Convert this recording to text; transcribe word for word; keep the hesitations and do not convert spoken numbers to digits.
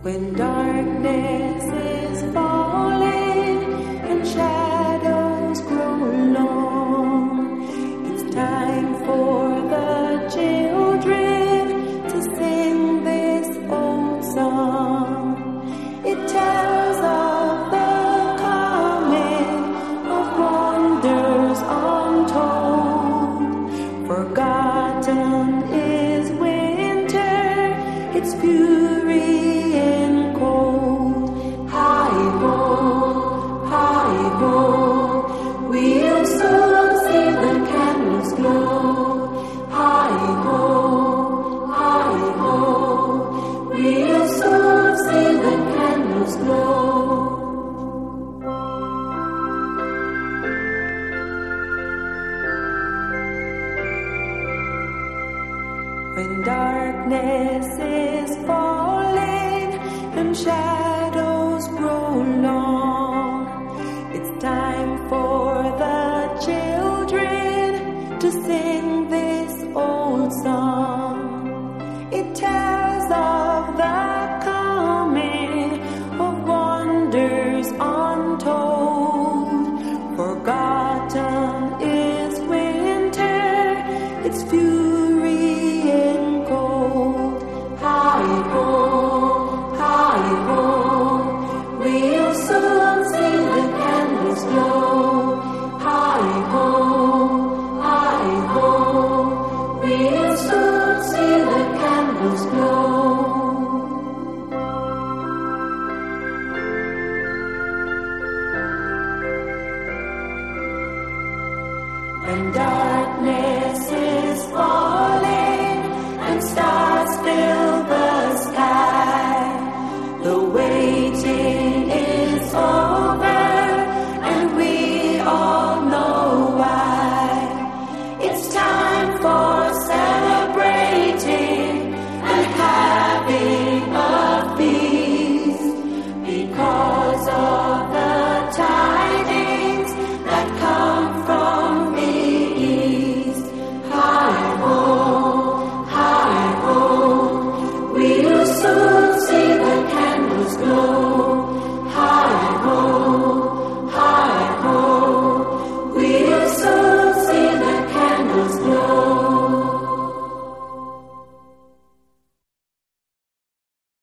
When darkness is falling and shadows grow long, it's time for the children to sing this old song. It tells of the coming of wonders untold. Forgotten is winter, its fury and cold. Hi-ho, hi-ho, we'll soon see the candles glow. Hi-ho, hi-ho, we'll soon see the candles glow. When darkness is